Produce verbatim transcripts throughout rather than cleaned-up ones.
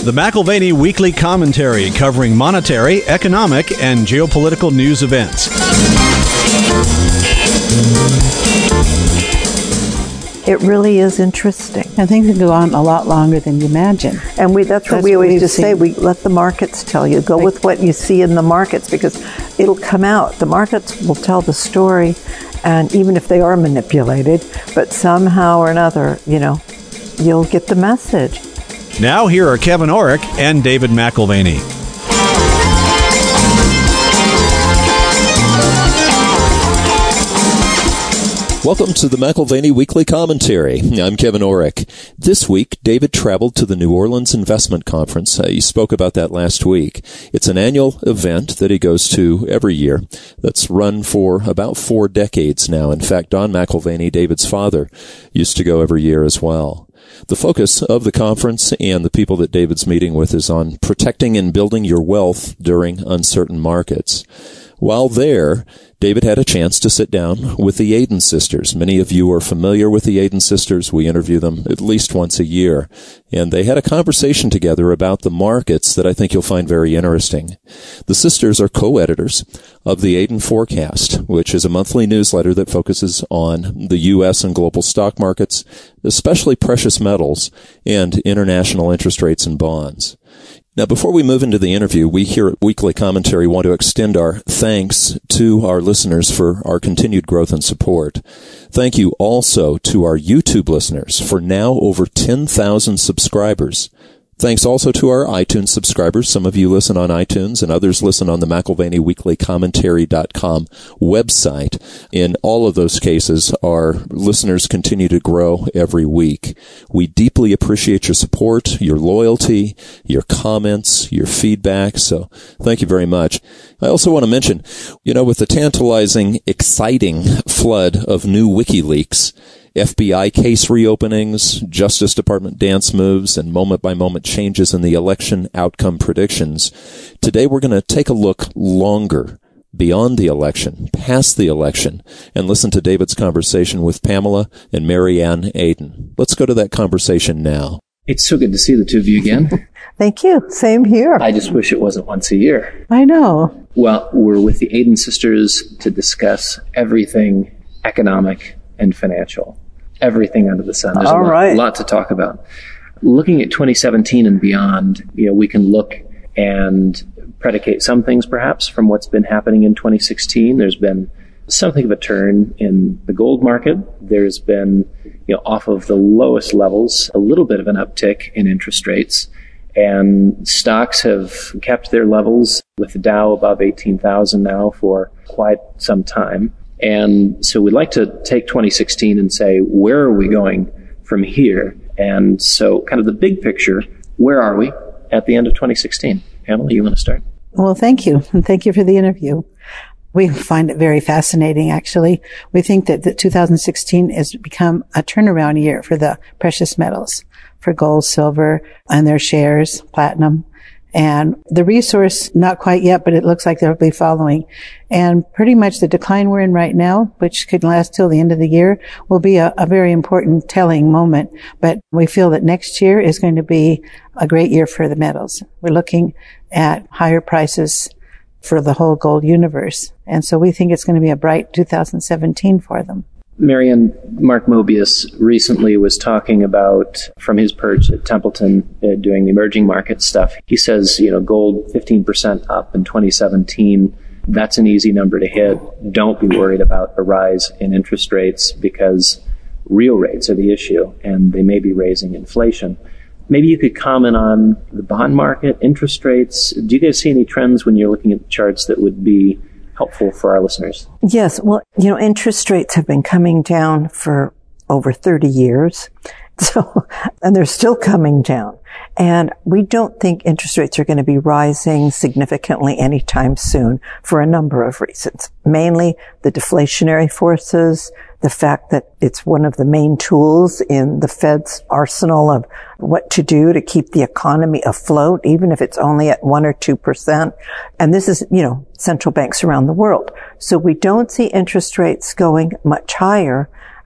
The McAlvany Weekly Commentary, covering monetary, economic, and geopolitical news events. It really is interesting. And things can go on a lot longer than you imagine. And we, that's, that's what we always just seen. say. We let the markets tell you. Go like, with what you see in the markets, because it'll come out. The markets will tell the story, and even if they are manipulated, but somehow or another, you know, you'll get the message. Now here are Kevin Orrick and David McAlvany. Welcome to the McAlvany Weekly Commentary. I'm Kevin Orrick. This week, David traveled to the New Orleans Investment Conference. Uh, he spoke about that last week. It's an annual event that he goes to every year that's run for about four decades now. In fact, Don McAlvany, David's father, used to go every year as well. The focus of the conference and the people that David's meeting with is on protecting and building your wealth during uncertain markets. While there, David had a chance to sit down with the Aden sisters. Many of you are familiar with the Aden sisters. We interview them at least once a year. And they had a conversation together about the markets that I think you'll find very interesting. The sisters are co-editors of the Aden Forecast, which is a monthly newsletter that focuses on the U S and global stock markets, especially precious metals and international interest rates and bonds. Now, before we move into the interview, we here at Weekly Commentary want to extend our thanks to our listeners for our continued growth and support. Thank you also to our YouTube listeners for now over ten thousand subscribers. Thanks also to our iTunes subscribers. Some of you listen on iTunes and others listen on the McAlvany Weekly Commentary dot com website. In all of those cases, our listeners continue to grow every week. We deeply appreciate your support, your loyalty, your comments, your feedback. So thank you very much. I also want to mention, you know, with the tantalizing, exciting flood of new WikiLeaks, F B I case reopenings, Justice Department dance moves, and moment-by-moment changes in the election outcome predictions, today we're going to take a look longer beyond the election, past the election, and listen to David's conversation with Pamela and Marianne Aden. Let's go to that conversation now. It's so good to see the two of you again. Thank you. Same here. I just wish it wasn't once a year. I know. Well, we're with the Aden sisters to discuss everything economic and financial. Everything under the sun. There's All a lot, right. lot to talk about. Looking at twenty seventeen and beyond, you know, we can look and predicate some things perhaps from what's been happening in twenty sixteen. There's been something of a turn in the gold market. There's been, you know, off of the lowest levels, a little bit of an uptick in interest rates. And stocks have kept their levels with the Dow above eighteen thousand now for quite some time. And so we'd like to take twenty sixteen and say, where are we going from here? And so kind of the big picture, where are we at the end of twenty sixteen? Pamela, you want to start? Well, thank you. And thank you for the interview. We find it very fascinating, actually. We think that the two thousand sixteen has become a turnaround year for the precious metals, for gold, silver, and their shares, platinum. And the resource, not quite yet, but it looks like they'll be following. And pretty much the decline we're in right now, which could last till the end of the year, will be a, a very important telling moment. But we feel that next year is going to be a great year for the metals. We're looking at higher prices for the whole gold universe. And so we think it's going to be a bright two thousand seventeen for them. Marianne, Mark Mobius recently was talking about, from his perch at Templeton, uh, doing the emerging market stuff. He says, you know, gold fifteen percent up in twenty seventeen. That's an easy number to hit. Don't be worried about a rise in interest rates because real rates are the issue and they may be raising inflation. Maybe you could comment on the bond market, interest rates. Do you guys see any trends when you're looking at the charts that would be helpful for our listeners? Yes. Well, you know, interest rates have been coming down for over thirty years. So, and they're still coming down. And we don't think interest rates are going to be rising significantly anytime soon for a number of reasons. Mainly the deflationary forces, the fact that it's one of the main tools in the Fed's arsenal of what to do to keep the economy afloat, even if it's only at one or two percent. And this is, you know, central banks around the world. So we don't see interest rates going much higher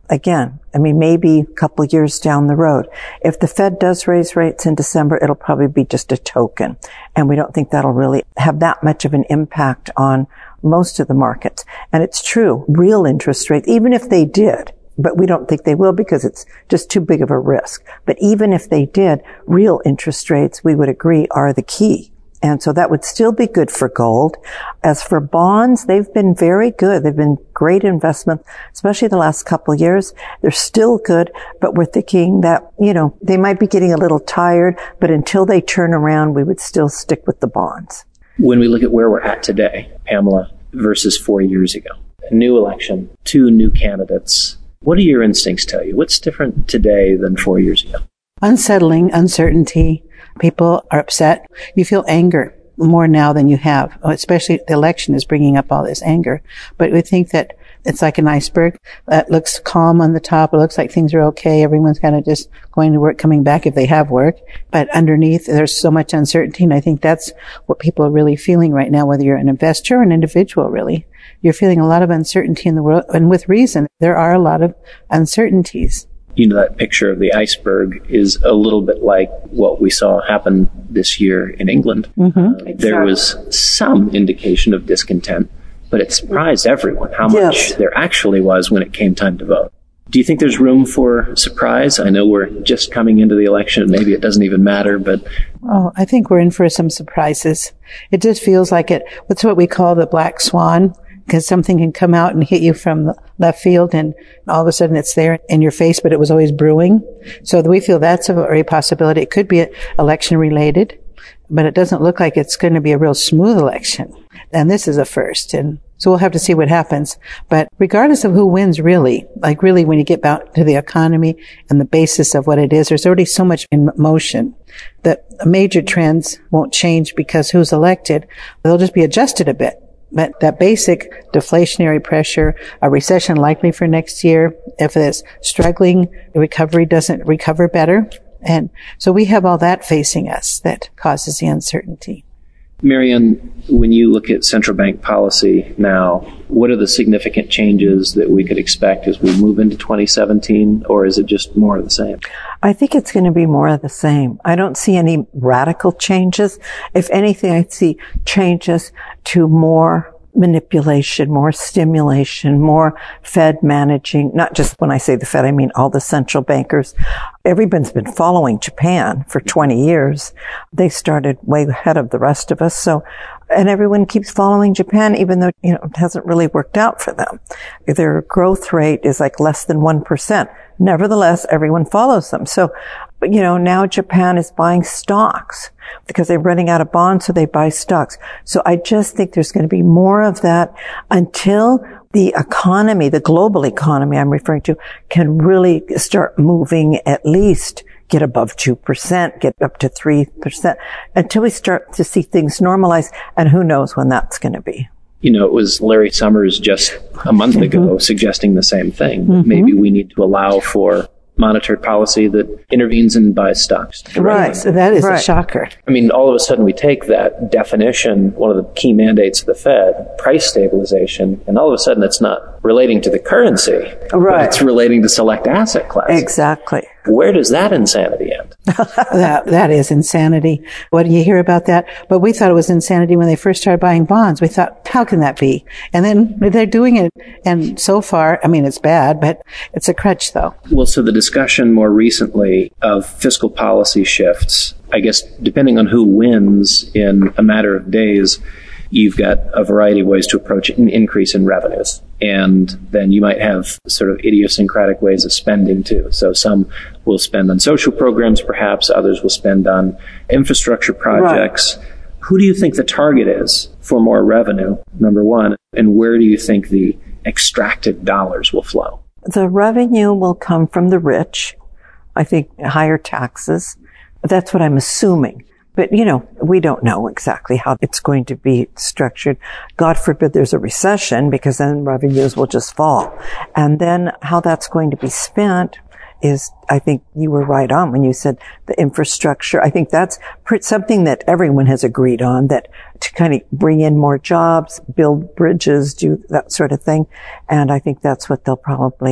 again, I mean, maybe a couple of years down the road. If the Fed does raise rates in December, it'll probably be just a token. And we don't think that'll really have that much of an impact on most of the markets. And it's true, real interest rates, even if they did, but we don't think they will because it's just too big of a risk. But even if they did, real interest rates, we would agree, are the key. And so that would still be good for gold. As for bonds, they've been very good. They've been great investments, especially the last couple of years. They're still good, but we're thinking that, you know, they might be getting a little tired, but until they turn around, we would still stick with the bonds. When we look at where we're at today, Pamela, versus four years ago, a new election, two new candidates, what do your instincts tell you? What's different today than four years ago? Unsettling, uncertainty. People are upset. You feel anger more now than you have, especially the election is bringing up all this anger. But we think that it's like an iceberg that looks calm on the top. It looks like things are okay. Everyone's kind of just going to work, coming back if they have work. But underneath, there's so much uncertainty. And I think that's what people are really feeling right now, whether you're an investor or an individual, really. You're feeling a lot of uncertainty in the world. And with reason, there are a lot of uncertainties. You know, that picture of the iceberg is a little bit like what we saw happen this year in England. Mm-hmm. Uh, exactly. There was some indication of discontent, but it surprised everyone how much Yes. there actually was when it came time to vote. Do you think there's room for surprise? I know we're just coming into the election. Maybe it doesn't even matter, but... Oh, I think we're in for some surprises. It just feels like it. What's what we call the black swan, because something can come out and hit you from the left field and all of a sudden it's there in your face, but it was always brewing. So we feel that's a very possibility. It could be election related, but it doesn't look like it's going to be a real smooth election. And this is a first. And so we'll have to see what happens. But regardless of who wins, really, like really when you get back to the economy and the basis of what it is, there's already so much in motion that major trends won't change because who's elected. They'll just be adjusted a bit. But that basic deflationary pressure, a recession likely for next year, if it's struggling, the recovery doesn't recover better. And so we have all that facing us that causes the uncertainty. Marianne, when you look at central bank policy now, what are the significant changes that we could expect as we move into twenty seventeen, or is it just more of the same? I think it's going to be more of the same. I don't see any radical changes. If anything, I see changes to more manipulation, more stimulation, more Fed managing, not just when I say the Fed, I mean all the central bankers. Everyone's been following Japan for twenty years. They started way ahead of the rest of us. So, and everyone keeps following Japan, even though, you know, it hasn't really worked out for them. Their growth rate is like less than one percent. Nevertheless, everyone follows them. So, you know, now Japan is buying stocks because they're running out of bonds, so they buy stocks. So I just think there's going to be more of that until the economy, the global economy I'm referring to, can really start moving, at least get above two percent, get up to three percent, until we start to see things normalize. And who knows when that's going to be. You know, it was Larry Summers just a month ago mm-hmm. suggesting the same thing. Mm-hmm. Maybe we need to allow for monetary policy that intervenes and buys stocks. Right. So that is right. a shocker. I mean, all of a sudden we take that definition, one of the key mandates of the Fed, price stabilization, and all of a sudden it's not relating to the currency, right. but it's relating to select asset classes. Exactly. Where does that insanity end? that that is insanity. What do you hear about that? But we thought it was insanity when they first started buying bonds. We thought, how can that be? And then they're doing it. And so far, I mean, it's bad, but it's a crutch, though. Well, so the discussion more recently of fiscal policy shifts, I guess, depending on who wins in a matter of days, you've got a variety of ways to approach an increase in revenues. And then you might have sort of idiosyncratic ways of spending too. So some will spend on social programs, perhaps. Others will spend on infrastructure projects. Right. Who do you think the target is for more revenue, number one? And where do you think the extracted dollars will flow? The revenue will come from the rich. I think higher taxes. That's what I'm assuming. But, you know, we don't know exactly how it's going to be structured. God forbid there's a recession, because then revenues will just fall. And then how that's going to be spent is, I think you were right on when you said the infrastructure. I think that's something that everyone has agreed on, that to kind of bring in more jobs, build bridges, do that sort of thing. And I think that's what they'll probably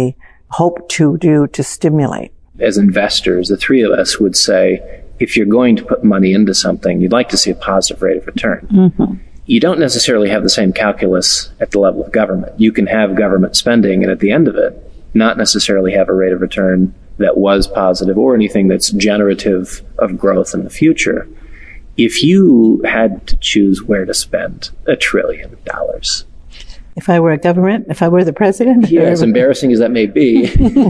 hope to do to stimulate. As investors, the three of us would say, if you're going to put money into something, you'd like to see a positive rate of return. Mm-hmm. You don't necessarily have the same calculus at the level of government. You can have government spending, and at the end of it, not necessarily have a rate of return that was positive or anything that's generative of growth in the future. If you had to choose where to spend a trillion dollars, if I were a government, if I were the president? Yeah, as embarrassing as that may be.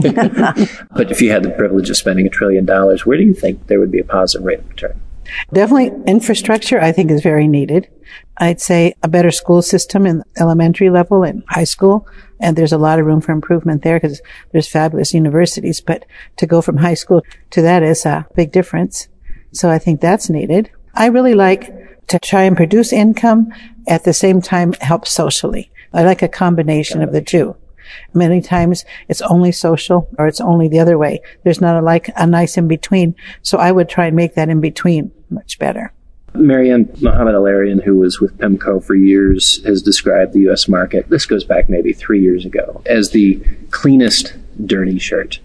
But if you had the privilege of spending a trillion dollars, where do you think there would be a positive rate of return? Definitely infrastructure, I think, is very needed. I'd say a better school system in elementary level and high school. And there's a lot of room for improvement there because there's fabulous universities. But to go from high school to that is a big difference. So I think that's needed. I really like to try and produce income at the same time help socially. I like a combination of the two. Many times it's only social or it's only the other way. There's not a like a nice in between. So I would try and make that in between much better. Marianne Mohammed Al-Arian, who was with PIMCO for years, has described the U S market, this goes back maybe three years ago, as the cleanest dirty shirt.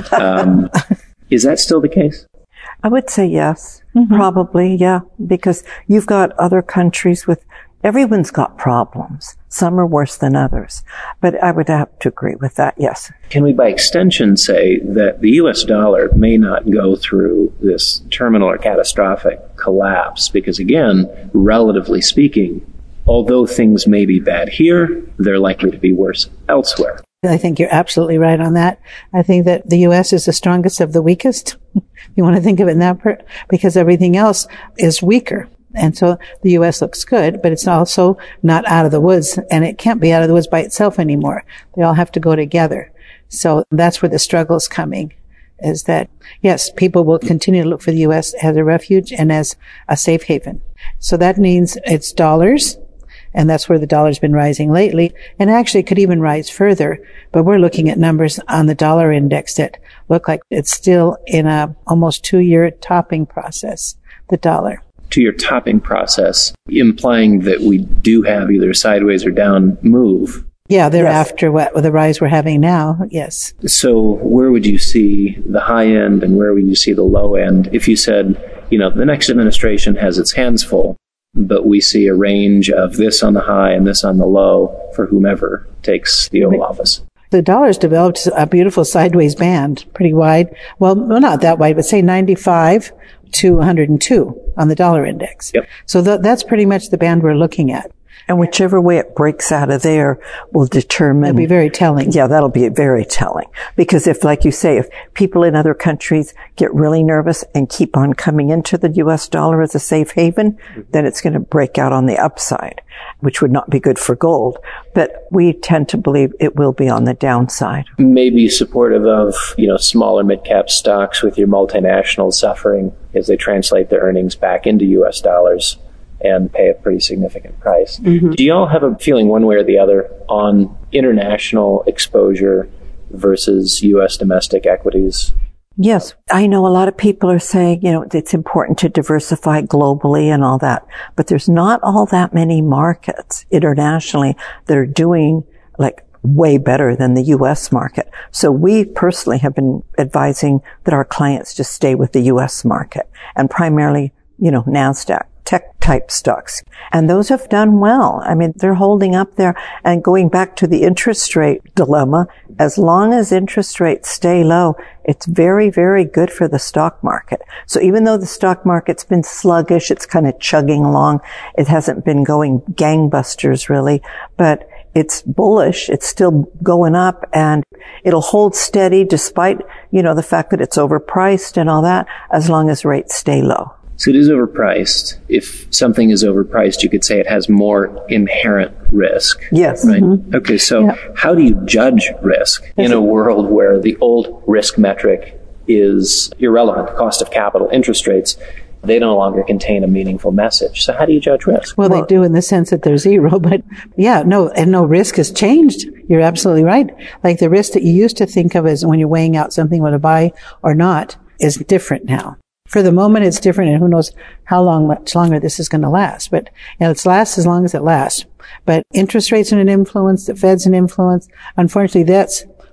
Um, is that still the case? I would say yes, mm-hmm. probably, yeah, because you've got other countries with, everyone's got problems. Some are worse than others. But I would have to agree with that, yes. Can we, by extension, say that the U S dollar may not go through this terminal or catastrophic collapse? Because, again, relatively speaking, although things may be bad here, they're likely to be worse elsewhere. I think you're absolutely right on that. I think that the U S is the strongest of the weakest. You want to think of it in that per- because everything else is weaker. And so the U S looks good, but it's also not out of the woods, and it can't be out of the woods by itself anymore. They all have to go together. So that's where the struggle is coming, is that, yes, people will continue to look for the U S as a refuge and as a safe haven. So that means it's dollars, and that's where the dollar's been rising lately, and actually could even rise further. But we're looking at numbers on the dollar index that look like it's still in a almost two-year topping process, the dollar. Two-year topping process, implying that we do have either a sideways or down move. Yeah, thereafter yes. what the rise we're having now, yes. So where would you see the high end and where would you see the low end? If you said, you know, the next administration has its hands full, but we see a range of this on the high and this on the low for whomever takes the Oval Office. The dollar's developed a beautiful sideways band, pretty wide. Well, not that wide, but say ninety-five to one hundred two on the dollar index. Yep. So th- that's pretty much the band we're looking at. And whichever way it breaks out of there will determine. It'll be very telling. Yeah, that'll be very telling. Because if, like you say, if people in other countries get really nervous and keep on coming into the U S dollar as a safe haven, mm-hmm. then it's going to break out on the upside, which would not be good for gold. But we tend to believe it will be on the downside. Maybe supportive of, you know, smaller mid-cap stocks with your multinationals suffering as they translate their earnings back into U S dollars and pay a pretty significant price. Mm-hmm. Do you all have a feeling one way or the other on international exposure versus U S domestic equities? Yes. I know a lot of people are saying, you know, it's important to diversify globally and all that, but there's not all that many markets internationally that are doing like way better than the U S market. So we personally have been advising that our clients just stay with the U S market and primarily, you know, NASDAQ. Tech type stocks. And those have done well. I mean, they're holding up there. And going back to the interest rate dilemma, as long as interest rates stay low, it's very, very good for the stock market. So even though the stock market's been sluggish, it's kind of chugging along. It hasn't been going gangbusters really, but it's bullish. It's still going up and it'll hold steady despite, you know, the fact that it's overpriced and all that, as long as rates stay low. So it is overpriced. If something is overpriced, you could say it has more inherent risk. Yes. Right? Mm-hmm. Okay, so yeah. How do you judge risk in a world where the old risk metric is irrelevant, cost of capital, interest rates, they no longer contain a meaningful message. So how do you judge risk? Well, well, they do in the sense that they're zero, but yeah, no, and no risk has changed. You're absolutely right. Like the risk that you used to think of as when you're weighing out something whether to buy or not is different now. For the moment, it's different, and who knows how long, much longer this is going to last. But you know, it's lasts as long as it lasts. But interest rates are an influence, the Fed's an influence. Unfortunately, that's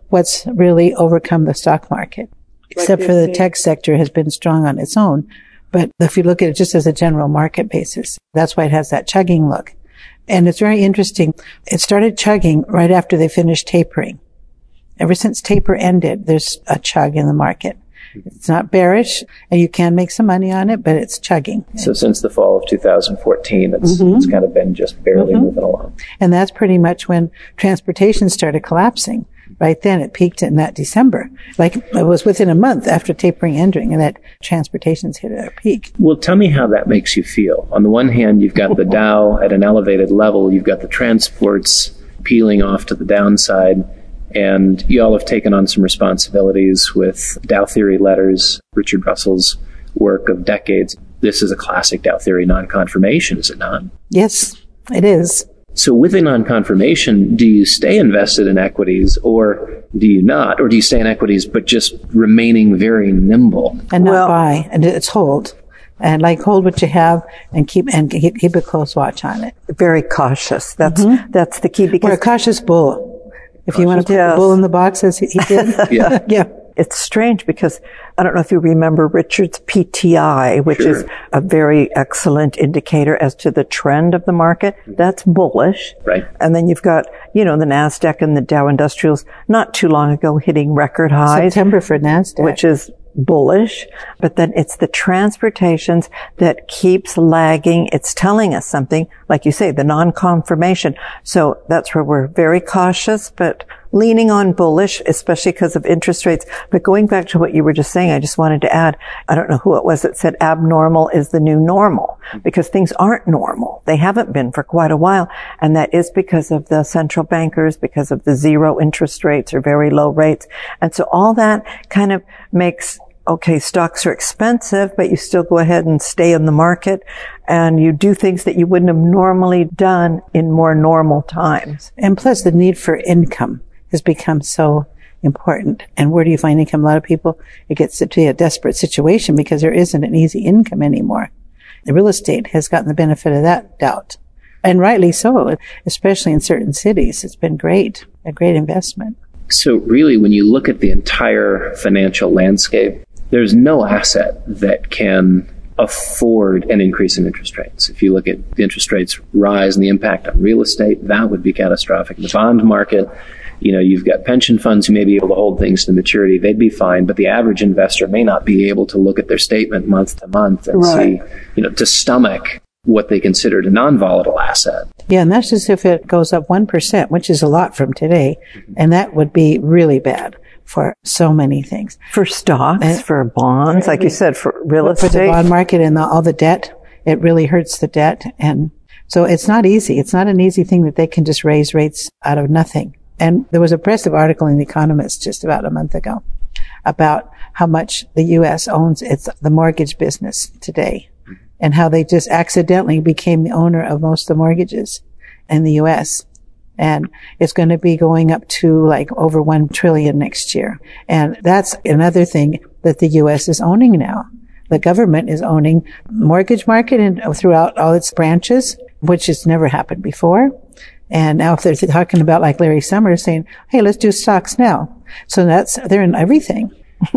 what's really overcome the stock market, except for the tech sector has been strong on its own. But if you look at it just as a general market basis, that's why it has that chugging look. And it's very interesting. It started chugging right after they finished tapering. Ever since taper ended, there's a chug in the market. It's not bearish, and you can make some money on it, but it's chugging. So since the fall of two thousand fourteen, it's, mm-hmm. it's kind of been just barely mm-hmm. moving along. And that's pretty much when transportation started collapsing. Right then, it peaked in that December. Like, it was within a month after tapering ending, and that transportation's hit a peak. Well, tell me how that makes you feel. On the one hand, you've got the Dow at an elevated level. You've got the transports peeling off to the downside. And you all have taken on some responsibilities with Dow theory letters, Richard Russell's work of decades. This is a classic Dow theory non-confirmation, is it not? Yes, it is. So with a non-confirmation, do you stay invested in equities or do you not? Or do you stay in equities but just remaining very nimble? And not well, buy, and it's hold. And like hold what you have and keep and keep, keep a close watch on it. Very cautious. That's mm-hmm. that's the key. Because we're a cautious bull. If you want to put yes. the bull in the box as he did. yeah. yeah. It's strange because I don't know if you remember Richard's P T I, which sure. is a very excellent indicator as to the trend of the market. That's bullish. Right. And then you've got, you know, the NASDAQ and the Dow Industrials not too long ago hitting record highs. September for NASDAQ. Which is bullish. But then it's the transportations that keeps lagging. It's telling us something, like you say, the non-confirmation. So that's where we're very cautious, but leaning on bullish, especially because of interest rates. But going back to what you were just saying, I just wanted to add, I don't know who it was that said abnormal is the new normal, because things aren't normal. They haven't been for quite a while. And that is because of the central bankers, because of the zero interest rates or very low rates. And so all that kind of makes, okay, stocks are expensive, but you still go ahead and stay in the market and you do things that you wouldn't have normally done in more normal times. And plus the need for income has become so important. And where do you find income? A lot of people, it gets to be a desperate situation because there isn't an easy income anymore. The real estate has gotten the benefit of that doubt. And rightly so, especially in certain cities. It's been great, a great investment. So really, when you look at the entire financial landscape, there's no asset that can afford an increase in interest rates. If you look at the interest rates rise and the impact on real estate, that would be catastrophic. The bond market, you know, you've got pension funds who may be able to hold things to maturity. They'd be fine, but the average investor may not be able to look at their statement month to month and right. see, you know, to stomach what they considered a non-volatile asset. Yeah, and that's just if it goes up one percent, which is a lot from today. Mm-hmm. And that would be really bad for so many things. For stocks, and for bonds, like you said, for real estate. For the bond market and the, all the debt, it really hurts the debt. And so it's not easy. It's not an easy thing that they can just raise rates out of nothing. And there was a impressive article in The Economist just about a month ago about how much the U S owns its the mortgage business today and how they just accidentally became the owner of most of the mortgages in the U S. And it's going to be going up to like over one trillion next year. And that's another thing that the U S is owning now. The government is owning mortgage market and throughout all its branches, which has never happened before. And now if they're talking about like Larry Summers saying, hey, let's do stocks now. So that's, they're in everything.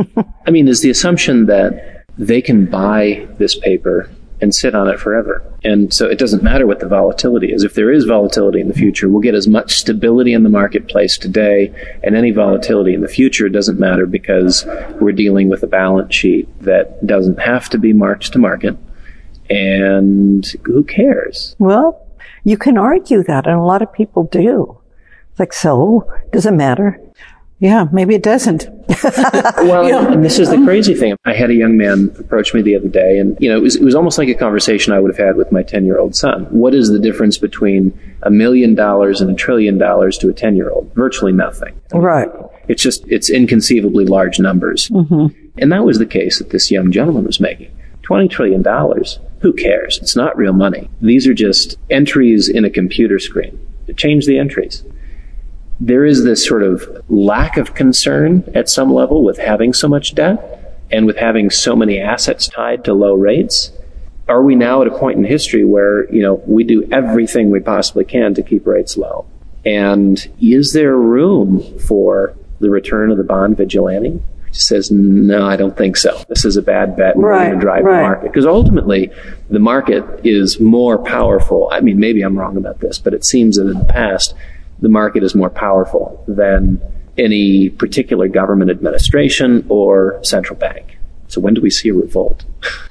I mean, is the assumption that they can buy this paper and sit on it forever. And so it doesn't matter what the volatility is. If there is volatility in the future, we'll get as much stability in the marketplace today, and any volatility in the future doesn't matter because we're dealing with a balance sheet that doesn't have to be marked to market. And who cares? Well, you can argue that, and a lot of people do. It's like, so, does it matter? Yeah, maybe it doesn't. Well, yeah. And this is the crazy thing. I had a young man approach me the other day, and you know, it was, it was almost like a conversation I would have had with my ten-year-old son. What is the difference between a million dollars and a trillion dollars to a ten-year-old? Virtually nothing. Right. It's just, it's inconceivably large numbers. Mm-hmm. And that was the case that this young gentleman was making. twenty trillion dollars. Who cares? It's not real money. These are just entries in a computer screen. Change the entries. There is this sort of lack of concern at some level with having so much debt and with having so many assets tied to low rates. Are we now at a point in history where, you know, we do everything we possibly can to keep rates low? And is there room for the return of the bond vigilante? He says, no, I don't think so. This is a bad bet. And right, we're going to drive right. the market. Because ultimately, the market is more powerful. I mean, maybe I'm wrong about this, but it seems that in the past, the market is more powerful than any particular government administration or central bank. So when do we see a revolt?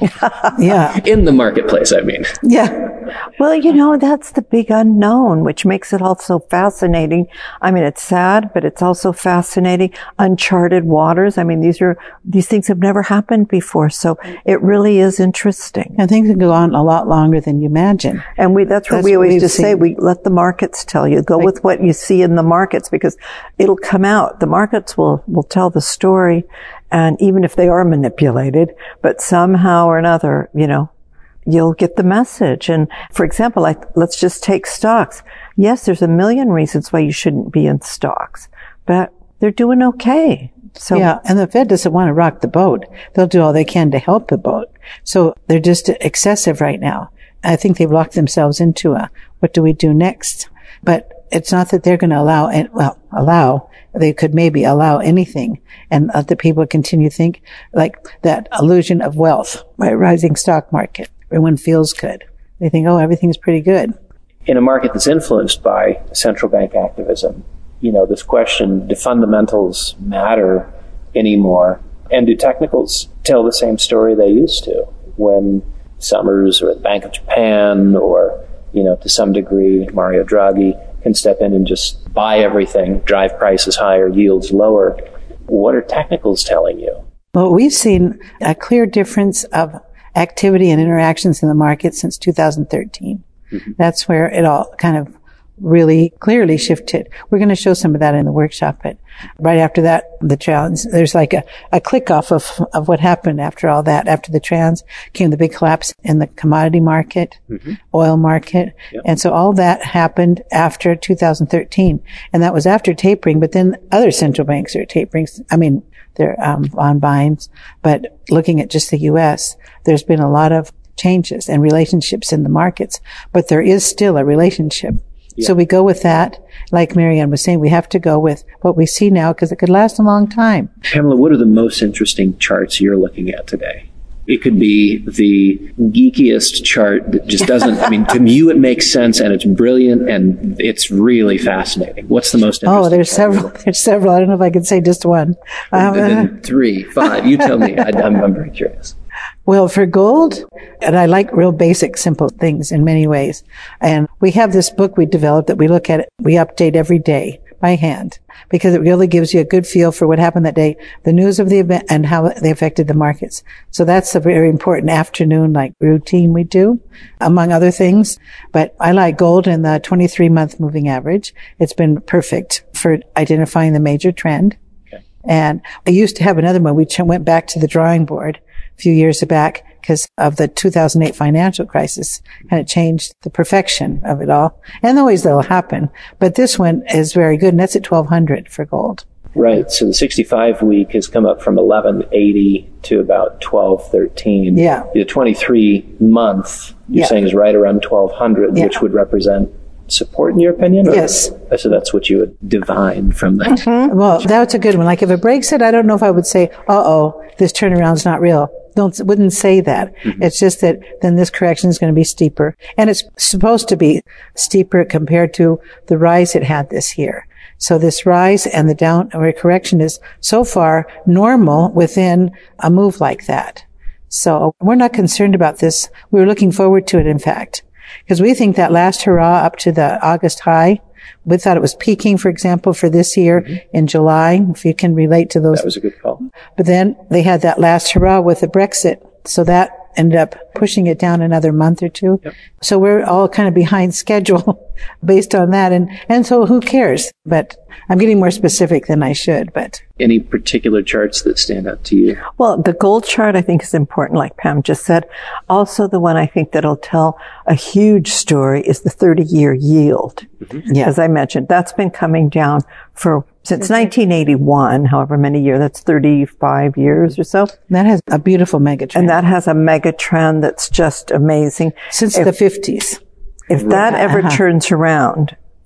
Yeah. In the marketplace, I mean. Yeah. Well, you know, that's the big unknown, which makes it all so fascinating. I mean, it's sad, but it's also fascinating. Uncharted waters. I mean, these are, these things have never happened before. So it really is interesting. And things can go on a lot longer than you imagine. And we, that's what That's we what always we've just say. seen. We let the markets tell you. Go Like- with what you see in the markets because it'll come out. The markets will, will tell the story. And even if they are manipulated, but somehow or another, you know, you'll get the message. And for example, like, let's just take stocks. Yes, there's a million reasons why you shouldn't be in stocks, but they're doing okay. So Yeah, and the Fed doesn't want to rock the boat. They'll do all they can to help the boat. So they're just excessive right now. I think they've locked themselves into a, what do we do next? But it's not that they're going to allow, and well, allow, they could maybe allow anything and let the people continue to think like that illusion of wealth by a rising stock market. Everyone feels good. They think, oh, everything's pretty good. In a market that's influenced by central bank activism, you know, this question, do fundamentals matter anymore? And do technicals tell the same story they used to when Summers or the Bank of Japan or, you know, to some degree, Mario Draghi can step in and just buy everything, drive prices higher, yields lower. What are technicals telling you? Well, we've seen a clear difference of activity and interactions in the market since two thousand thirteen. Mm-hmm. That's where it all kind of really clearly shifted. We're going to show some of that in the workshop, but right after that, the trans, there's like a, a click off of, of what happened after all that. After the trans came the big collapse in the commodity market, mm-hmm. oil market. Yep. And so all that happened after two thousand thirteen. And that was after tapering, but then other central banks are tapering. I mean, they're um, on binds, but looking at just the U S, there's been a lot of changes and relationships in the markets, but there is still a relationship. Yeah. So we go with that. Like Marianne was saying, we have to go with what we see now because it could last a long time. Pamela, what are the most interesting charts you're looking at today? It could be the geekiest chart that just doesn't, I mean, to you it makes sense and it's brilliant and it's really fascinating. What's the most interesting? Oh, there's several. There's several. I don't know if I could say just one. Um, then three, five. You tell me. I, I'm, I'm very curious. Well, for gold, and I like real basic, simple things in many ways. And we have this book we developed that we look at, we update every day by hand because it really gives you a good feel for what happened that day, the news of the event and how they affected the markets. So that's a very important afternoon, like routine we do, among other things. But I like gold and the twenty-three month moving average. It's been perfect for identifying the major trend. Okay. And I used to have another one. We went back to the drawing board a few years back because of the two thousand eight financial crisis, and it changed the perfection of it all. And always that'll happen. But this one is very good, and that's at twelve hundred for gold. Right. So the sixty-five week has come up from eleven eighty to about twelve thirteen. Yeah. The twenty-three month, you're yeah. saying, is right around twelve hundred, yeah. which would represent support in your opinion? Or, yes. So that's what you would divine from that. Mm-hmm. Well, that's a good one. Like if it breaks it, I don't know if I would say, uh-oh, this turnaround's not real. Don't, wouldn't say that. Mm-hmm. It's just that then this correction is going to be steeper. And it's supposed to be steeper compared to the rise it had this year. So this rise and the downward correction is so far normal within a move like that. So we're not concerned about this. We're looking forward to it, in fact, because we think that last hurrah up to the August high, we thought it was peaking, for example, for this year mm-hmm. in July, if you can relate to those. That was a good call. But then they had that last hurrah with the Brexit. So that ended up pushing it down another month or two. Yep. So we're all kind of behind schedule based on that. And, and so who cares? But I'm getting more specific than I should, but. Any particular charts that stand out to you? Well, the gold chart I think is important, like Pam just said. Also, the one I think that'll tell a huge story is the thirty-year yield. Mm-hmm. Yeah. As I mentioned, that's been coming down for since nineteen eighty-one, however many years, that's thirty-five years or so. That has a beautiful megatrend. And that has a megatrend that's just amazing. Since if, the fifties. If that ever uh-huh. turns around,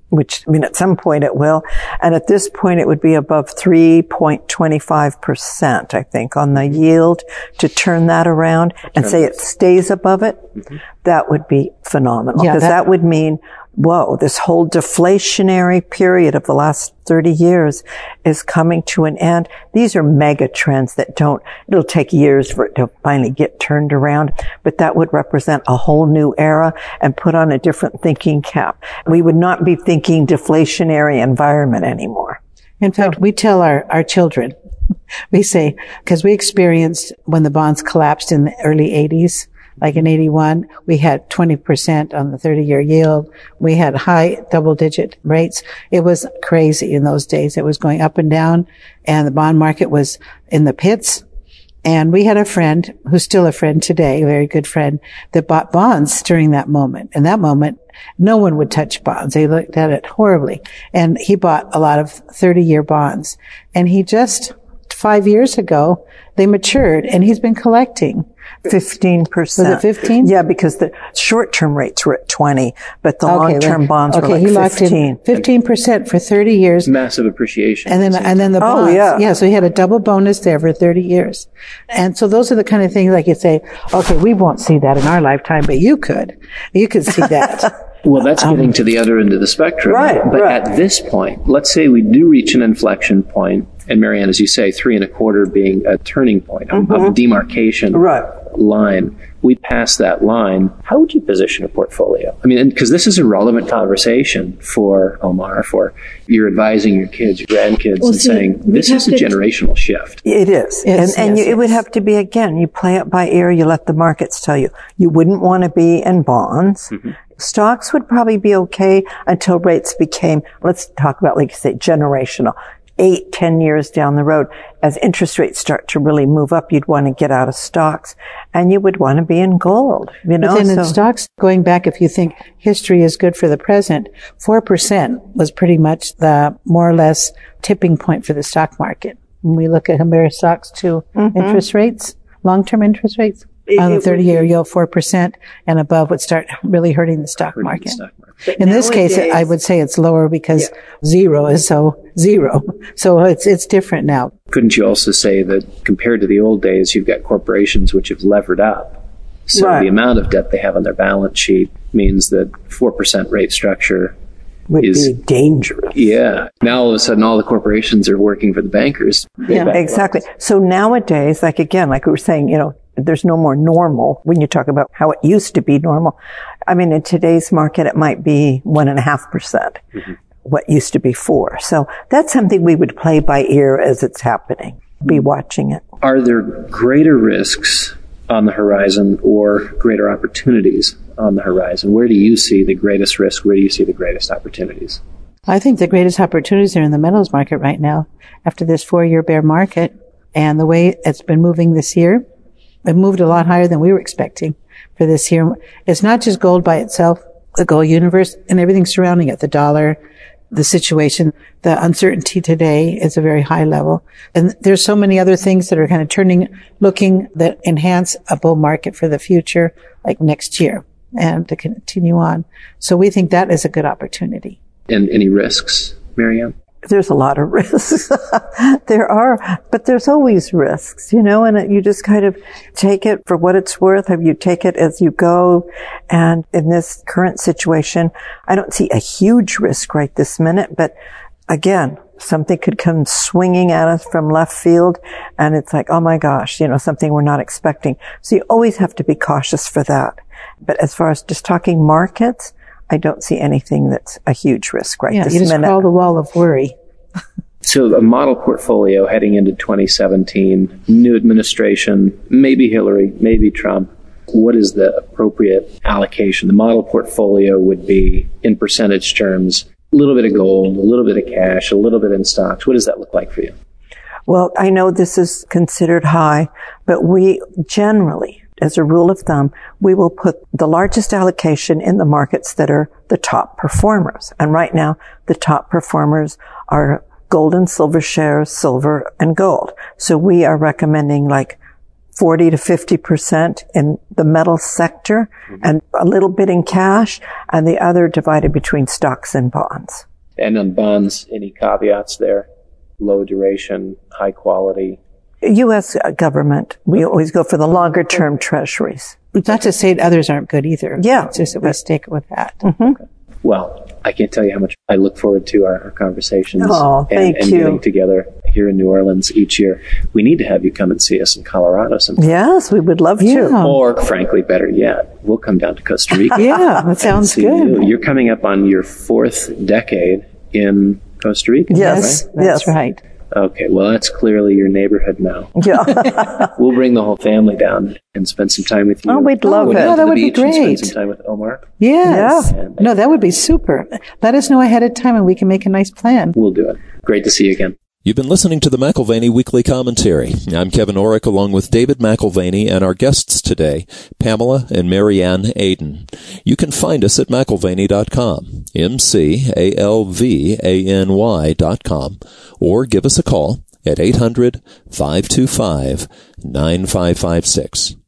which, I mean, at some point it will. And at this point, it would be above three point two five percent, I think, on the yield to turn that around and say it stays above it. Mm-hmm. That would be phenomenal, because yeah, that, that would mean, whoa, this whole deflationary period of the last thirty years is coming to an end. These are mega trends that don't, it'll take years for it to finally get turned around, but that would represent a whole new era and put on a different thinking cap. We would not be thinking deflationary environment anymore. In fact, we tell our, our children, we say, because we experienced when the bonds collapsed in the early eighties, like in eighty-one, we had twenty percent on the thirty-year yield. We had high double-digit rates. It was crazy in those days. It was going up and down, and the bond market was in the pits. And we had a friend, who's still a friend today, a very good friend, that bought bonds during that moment. In that moment, no one would touch bonds. They looked at it horribly. And he bought a lot of thirty-year bonds. And he just, five years ago, they matured, and he's been collecting. fifteen percent. Was it fifteen? Yeah, because the short-term rates were at twenty, but the okay, long-term then, bonds okay, were like he locked fifteen. In fifteen percent for thirty years. Massive appreciation. And then, and then the bonds. Oh, yeah. Yeah, so he had a double bonus there for thirty years. And so those are the kind of things like you say, okay, we won't see that in our lifetime, but you could. You could see that. Well, that's getting um, to the other end of the spectrum. Right, but right. At this point, let's say we do reach an inflection point, and Marianne, as you say, three and a quarter being a turning point, mm-hmm. a, a demarcation right. line. We pass that line. How would you position a portfolio? I mean, because this is a relevant conversation for Omar, for you're advising your kids, your grandkids, well, and see, saying this is a to, generational shift. It is. Yes, and and yes, you, yes. it would have to be, again, you play it by ear, you let the markets tell you. You wouldn't want to be in bonds. Mm-hmm. Stocks would probably be okay until rates became, let's talk about, like you say, generational. Eight, ten years down the road, as interest rates start to really move up, you'd want to get out of stocks, and you would want to be in gold. You know, but then so. in stocks, going back, if you think history is good for the present, four percent was pretty much the more or less tipping point for the stock market. When we look at compare stocks to mm-hmm. interest rates, long-term interest rates. It, on the thirty-year yield, four percent and above would start really hurting the stock hurting market. The stock market. In this case, I would say it's lower because yeah. zero is so zero. So it's it's different now. Couldn't you also say that compared to the old days, you've got corporations which have levered up. So right. the amount of debt they have on their balance sheet means that four percent rate structure would is be dangerous. Yeah. Now all of a sudden all the corporations are working for the bankers. Yeah, exactly. Loans. So nowadays, like again, like we were saying, you know, there's no more normal when you talk about how it used to be normal. I mean, in today's market, it might be one and a half percent, what used to be four. So that's something we would play by ear as it's happening, be watching it. Are there greater risks on the horizon or greater opportunities on the horizon? Where do you see the greatest risk? Where do you see the greatest opportunities? I think the greatest opportunities are in the metals market right now after this four-year bear market and the way it's been moving this year. It moved a lot higher than we were expecting for this year. It's not just gold by itself, the gold universe and everything surrounding it, the dollar, the situation, the uncertainty today is a very high level. And there's so many other things that are kind of turning, looking that enhance a bull market for the future, like next year and to continue on. So we think that is a good opportunity. And any risks, Marianne? There's a lot of risks. There are, but there's always risks, you know, and you just kind of take it for what it's worth. You take it as you go. And in this current situation, I don't see a huge risk right this minute, but again, something could come swinging at us from left field and it's like, oh my gosh, you know, something we're not expecting. So you always have to be cautious for that. But as far as just talking markets, I don't see anything that's a huge risk right yeah, this minute. Yeah, you just minute. crawl the wall of worry. So a model portfolio heading into twenty seventeen, new administration, maybe Hillary, maybe Trump. What is the appropriate allocation? The model portfolio would be, in percentage terms, a little bit of gold, a little bit of cash, a little bit in stocks. What does that look like for you? Well, I know this is considered high, but we generally, as a rule of thumb, we will put the largest allocation in the markets that are the top performers. And right now, the top performers are gold and silver shares, silver and gold. So we are recommending like forty to fifty percent in the metal sector mm-hmm. and a little bit in cash, and the other divided between stocks and bonds. And on bonds, any caveats there? Low duration, high quality? U S government, we always go for the longer term treasuries. Not to say others aren't good either. Yeah. It's just that we stick with that. Mm-hmm. Okay. Well, I can't tell you how much I look forward to our, our conversations oh, and, thank and you. getting together here in New Orleans each year. We need to have you come and see us in Colorado sometime. Yes, we would love Yeah. to. Or, frankly, better yet, we'll come down to Costa Rica. Yeah, that sounds see good. You. You're coming up on your fourth decade in Costa Rica. Yes, right? That's yes. right. Okay, well, that's clearly your neighborhood now. Yeah. We'll bring the whole family down and spend some time with you. Oh, we'd love Go it. down Yeah, to that the would be beach and great. Spend some time with Omar. Yes. Yeah. No, that would be super. Let us know ahead of time and we can make a nice plan. We'll do it. Great to see you again. You've been listening to the McAlvany Weekly Commentary. I'm Kevin Orrick, along with David McAlvany and our guests today, Pamela and Marianne Aden. You can find us at McAlvany dot com, M C A L V A N Y dot com, or give us a call at eight hundred, five two five, nine five five six.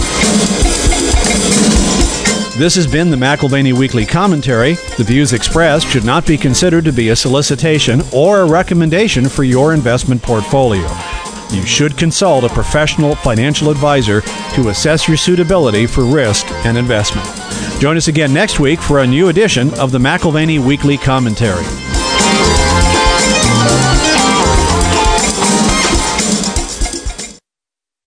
This has been the McAlvany Weekly Commentary. The views expressed should not be considered to be a solicitation or a recommendation for your investment portfolio. You should consult a professional financial advisor to assess your suitability for risk and investment. Join us again next week for a new edition of the McAlvany Weekly Commentary.